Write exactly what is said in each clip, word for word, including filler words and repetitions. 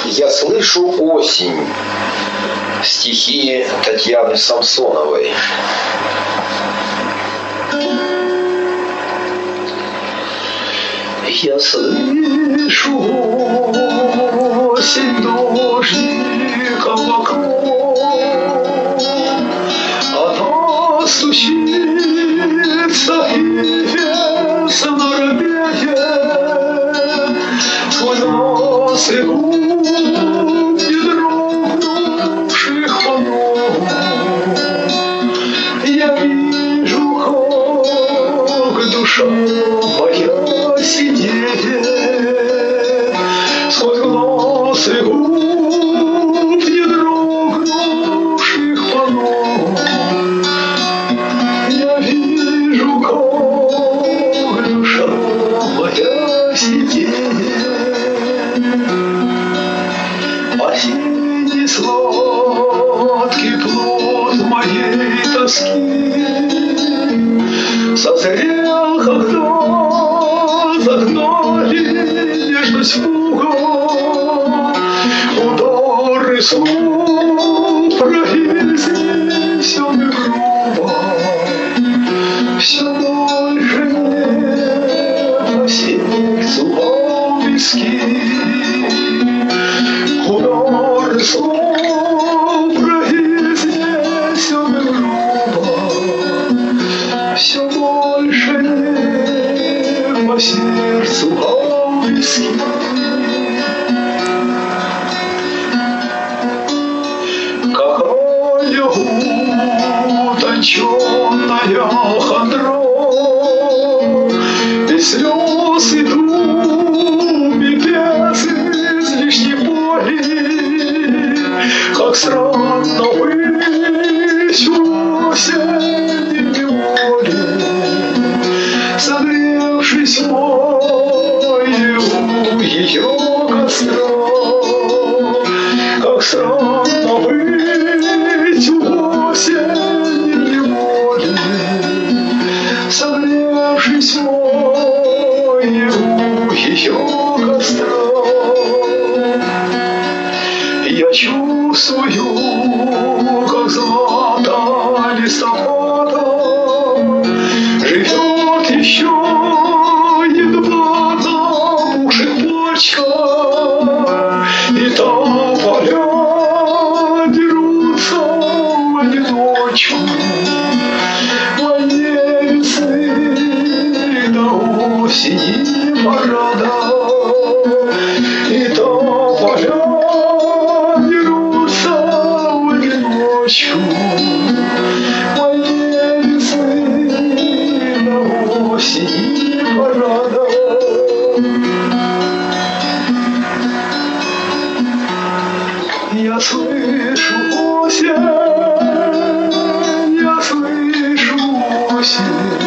Я слышу осень. Стихи Татьяны Самсоновой. Я слышу осень дождика в окно, она стучится и весно робеет, сквозь нос и губ недрогнувших панов. Я вижу, как душа моя сидит сквозь глаз и губ недрогнувших панов. Я вижу, как душа моя сидит. Осенний сладкий плод моей тоски созрел, когда загнали нежность в угол. Удары слов произнесены грубо, все больше нет осенних зубов виски. Удары слов произнесены грубо, все больше нет по сердцу виски. Какая утонченная хандра, без слез и дум, и без излишней боли, как странно быть в осенней неволе, согревшись мою ее костра. Как странно быть в осенней неволе, согревшись мою ее костра. Я чувствую, как злато листопада живет еще едва запухших почках, и тополя дерутся в одиночку. Моей весны до осени парада, и тополя дерутся в одиночку. Моей весны до осени парада. Я слышу осень, я слышу осень,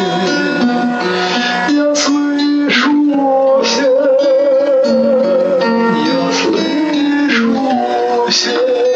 я слышу осень, я слышу осень.